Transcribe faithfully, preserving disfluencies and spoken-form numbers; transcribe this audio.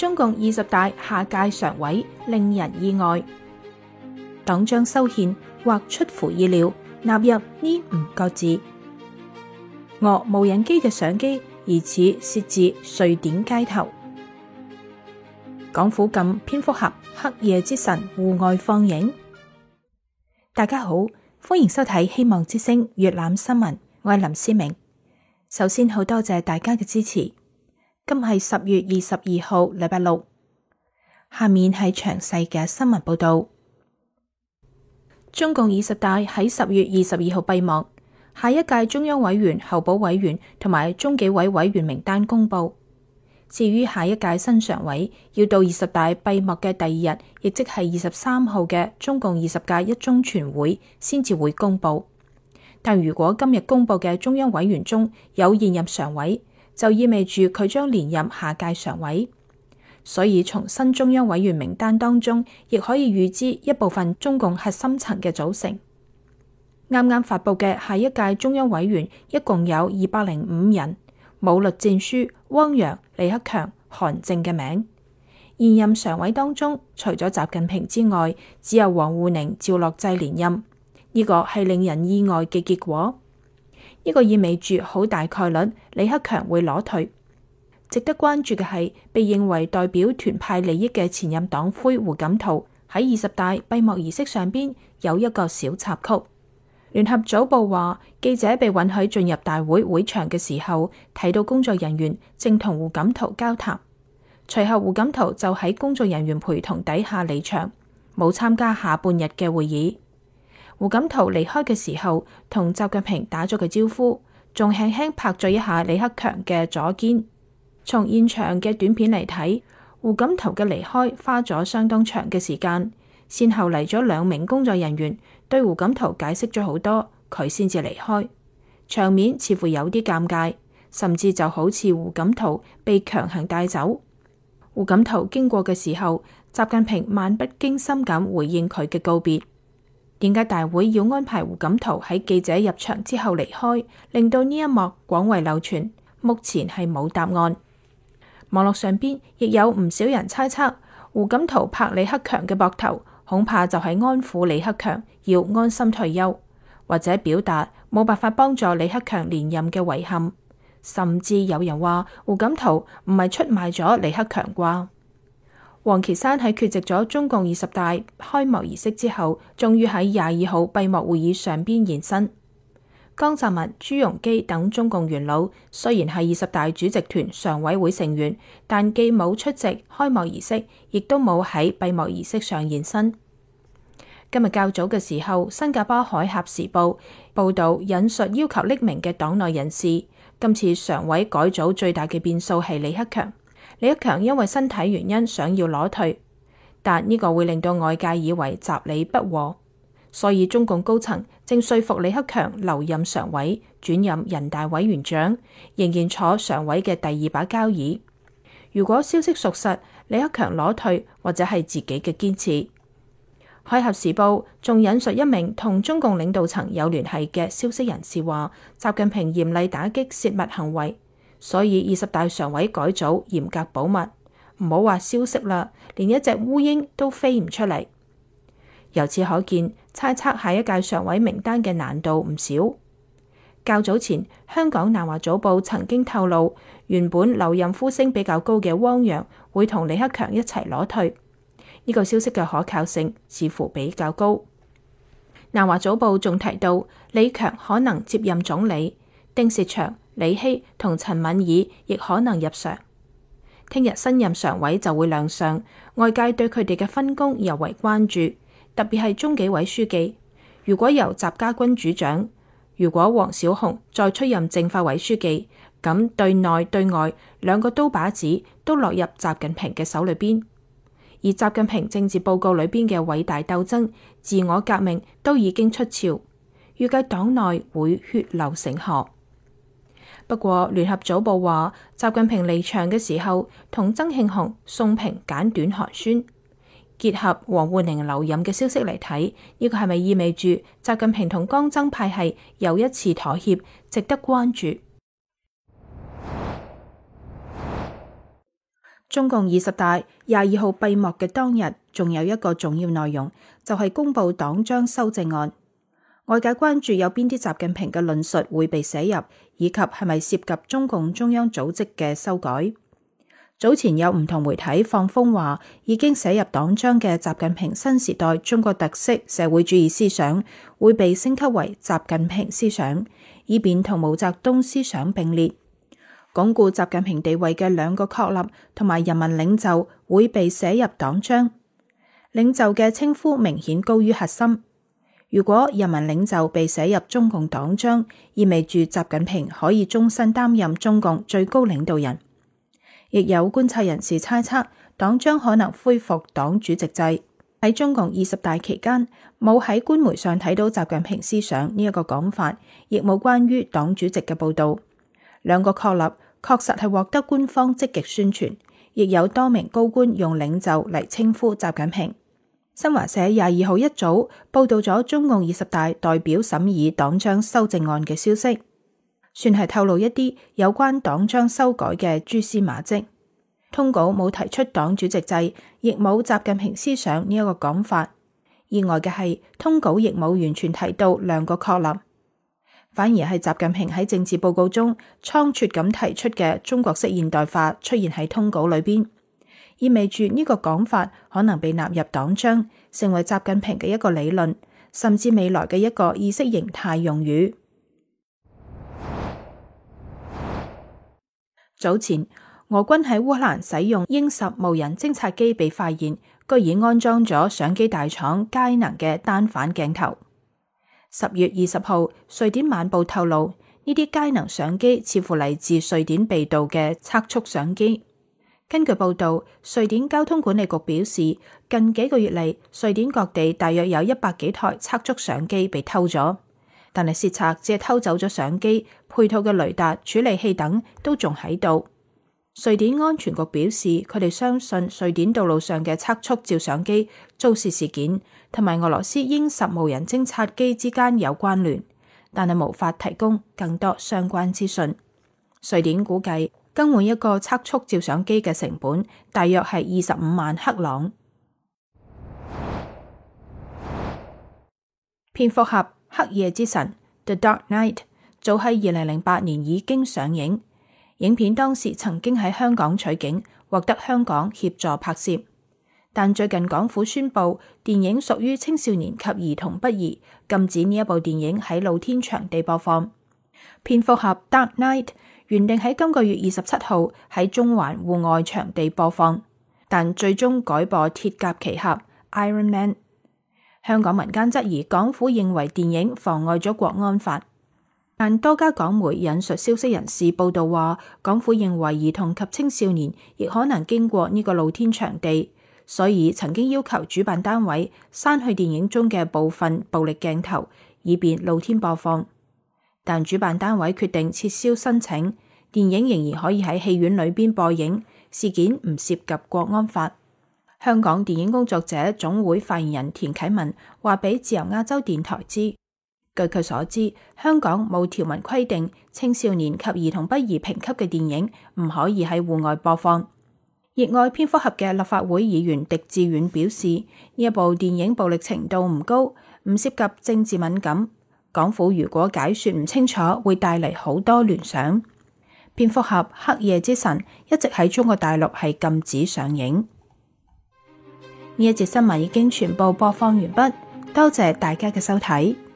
中共二十大下屆常委令人意外，黨章修憲或出乎意料納入呢五個字。俄無人機嘅相機疑似竊自瑞典街頭。港府禁蝙蝠俠黑夜之神戶外放映。大家好，歡迎收睇希望之聲粵覽新聞，我係林思明。首先好多謝大家嘅支持。今係十月二十二號禮拜六，下面係詳細嘅新聞報道。中共二十大喺十月二十二號閉幕，下一屆中央委員、候補委員同埋中紀委委員名單公布。至於下一屆新常委，要到二十大閉幕嘅第二日，亦即係二十三號嘅中共二十屆一中全會先至會公布。但如果今日公布嘅中央委員中有現任常委，就意味住佢將連任下屆常委。所以從新中央委員名單當中，亦可以預知一部分中共核心層嘅組成。啱啱發佈嘅下一屆中央委員一共有二百零五人，冇栗戰書、汪洋、李克強、韓正嘅名。現任常委當中，除咗習近平之外，只有王滬寧、趙樂際連任。呢個係令人意外嘅結果。呢個意味住好大概率李克強會攞退。值得關注嘅係，被認為代表團派利益嘅前任黨魁胡錦濤喺二十大閉幕儀式上邊有一個小插曲。聯合早報話，記者被允許進入大會會場嘅時候，睇到工作人員正同胡錦濤交談。隨後胡錦濤就喺工作人員陪同底下離場，冇參加下半日嘅會議。胡錦濤離開嘅時候，同習近平打咗個招呼，仲輕輕拍咗一下李克強嘅左肩。從現場嘅短片嚟睇，胡錦濤嘅離開花咗相當長嘅時間，先後嚟咗兩名工作人員對胡錦濤解釋咗好多，佢先至離開。場面似乎有啲尷尬，甚至就好似胡錦濤被強行帶走。胡錦濤經過嘅時候，習近平漫不經心咁回應佢嘅告別。點解大會要安排胡錦濤喺記者入場之後離開，令到呢一幕廣為流傳？目前係冇答案。網絡上邊亦有唔少人猜測，胡錦濤拍李克強嘅膊頭，恐怕就係安撫李克強要安心退休，或者表達冇辦法幫助李克強連任嘅遺憾。甚至有人話胡錦濤唔係出賣咗李克強啩？王岐山喺缺席咗中共二十大開幕儀式之後，終於喺廿二號閉幕會議上邊現身。江澤民、朱鎔基等中共元老雖然係二十大主席團常委會成員，但既冇出席開幕儀式，亦都冇喺閉幕儀式上現身。今日較早嘅時候，新加坡海峽時報報道引述要求匿名嘅黨內人士，今次常委改組最大嘅變數係李克強。李克強因為身體原因想要攞退，但呢個會令到外界以為習李不和，所以中共高層正說服李克強留任常委，轉任人大委員長，仍然坐常委嘅第二把交椅。如果消息屬實，李克強攞退或者係自己嘅堅持。海峽時報仲引述一名同中共領導層有聯繫嘅消息人士話，習近平嚴厲打擊洩密行為。所以二十大常委改組嚴格保密，唔好話消息啦，連一隻烏蠅都飛唔出嚟。由此可見，猜測下一屆常委名單嘅難度唔少。較早前，香港南華早報曾經透露，原本留任呼聲比較高嘅汪洋會同李克強一齊攞退，呢個消息嘅可靠性似乎比較高。南華早報仲提到，李強可能接任總理，丁薛祥、李希同陳敏爾亦可能入常。聽日新任常委就會亮相，外界對佢哋嘅分工尤為關注，特別係中紀委書記。如果由習家軍主掌，如果王小洪再出任政法委書記，咁對內對外兩個刀把子都落入習近平嘅手裏邊。而習近平政治報告裏邊嘅偉大鬥爭、自我革命都已經出鞘，預計黨內會血流成河。不過，聯合早報話，習近平離場嘅時候，同曾慶紅、宋平簡短寒暄，結合王滬寧留任嘅消息嚟睇，呢個係咪意味住習近平同江曾派系又一次妥協，值得關注。 中共二十大廿二號閉幕嘅當日，仲有一個重要內容，就係公布黨章修正案。外界關注有邊啲習近平嘅論述會被寫入，以及係咪涉及中共中央組織嘅修改。早前有唔同媒體放風話，已經寫入黨章嘅習近平新時代中國特色社會主義思想會被升級為習近平思想，以便同毛澤東思想並列。鞏固習近平地位嘅兩個確立同埋人民領袖會被寫入黨章。領袖嘅稱呼明顯高於核心。如果人民領袖被寫入中共黨章，意味住習近平可以終身擔任中共最高領導人。亦有觀察人士猜測，黨章可能恢復黨主席制。喺中共二十大期間，冇喺官媒上睇到習近平思想呢一個講法，亦冇關於黨主席嘅報道。兩個確立確實係獲得官方積極宣傳，亦有多名高官用領袖嚟稱呼習近平。新華社廿二號一早報道咗中共二十大代表審議黨章修正案嘅消息，算係透露一啲有關黨章修改嘅蛛絲馬跡。通稿冇提出黨主席制，亦冇習近平思想呢一個講法。意外嘅係，通稿亦冇完全提到兩個確立，反而係習近平喺政治報告中倉促咁提出嘅中國式現代化出現喺通稿裏邊，意味住呢個講法可能被納入黨章，成為習近平嘅一個理論，甚至未來嘅一個意識形態用語。早前，俄軍喺烏克蘭使用鷹十無人偵察機被發現，居然安裝咗相機大廠佳能嘅單反鏡頭。十月二十號，瑞典晚報透露，呢啲佳能相機似乎嚟自瑞典被盜嘅測速相機。根據報道，瑞典交通管理局表示，近幾個月嚟，瑞典各地大約有一百幾台測速相機被偷咗，但係竊賊只係偷走咗相機，配套嘅雷達、處理器等都仲喺度。瑞典安全局表示，佢哋相信瑞典道路上嘅測速照相機遭竊事件同埋俄羅斯鷹十無人偵察機之間有關聯，但係無法提供更多相關資訊。瑞典估計更換一個測速照相機嘅成本大約係二十五萬克朗。蝙蝠俠黑夜之神 The Dark Knight 早喺二零零八年已經上映。影片當時曾經喺香港取景，獲得香港協助拍攝。但最近港府宣布，電影屬於青少年及兒童不宜，禁止呢一部電影喺露天場地播放。蝙蝠俠 Dark Knight 原定喺今個月二十七號喺中環戶外場地播放，但最終改播鐵甲奇俠 Iron Man。香港民間質疑港府認為電影妨礙咗國安法。但多家港媒引述消息人士報道話，港府認為兒童及青少年亦可能經過呢個露天場地，所以曾經要求主辦單位刪去電影中嘅部分暴力鏡頭，以便露天播放。但主辦單位決定撤銷申請，電影仍然可以喺戲院裏邊播映，事件唔涉及國安法。香港電影工作者總會發言人田啟文話俾自由亞洲電台知。據佢所知，香港冇條文規定青少年及兒童不宜評級嘅電影唔可以喺戶外播放。熱愛蝙蝠俠嘅立法會議員狄志遠表示，呢一部電影暴力程度唔高，唔涉及政治敏感。港府如果解說唔清楚，會帶嚟好多聯想。蝙蝠俠黑夜之神一直喺中國大陸係禁止上映。呢一節新聞已經全部播放完畢，多謝大家嘅收睇。